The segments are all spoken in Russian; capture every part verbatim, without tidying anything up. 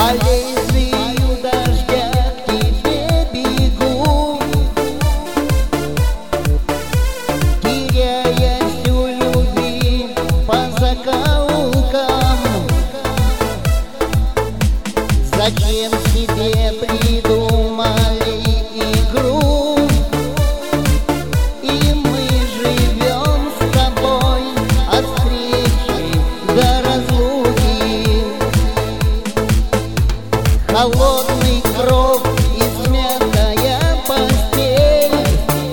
По лезвию дождя к тебе бегу, теряя всю любви по закоулкам. Зачем себе придумали игру, и мы живем с тобой от встречи до разлуки. Холодный кров и смятая постель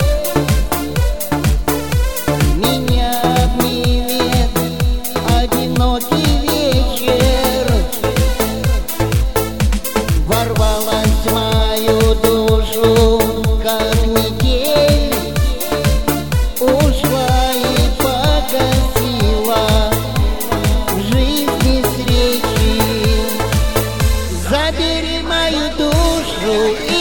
меня обнимет одинокий вечер. Ворвалась в мою душу, как метель, ушла и погасила в жизни с речи. Забери мою душу